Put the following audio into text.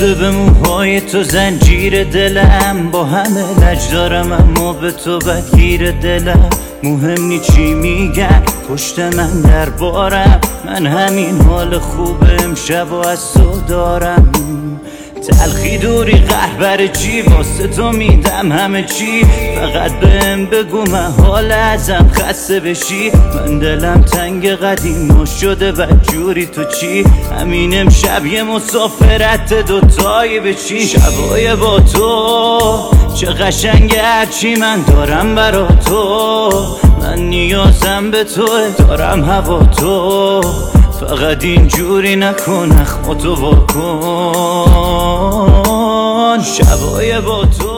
شده به موهای تو زنجیر دلم، با همه لج دارم اما به تو بگیر دلم. مهم نی چی میگن پشت من دربارم، من همین حال خوب امشب و از تو دارم. تلخی دوری قهر برای چی؟ واسه تو میدم همه چی، فقط بهم بگو من حال ازم خسته بشی. من دلم تنگ قدیم شده بدجوری تو چی؟ همین امشب یه مسافرت دوتایی بشی. شبای با تو چه قشنگه هرچی من دارم برا تو، من نیازم به توه دارم هوا تو، فقط اینجوری نکن اخماتو واکن. شبای با تو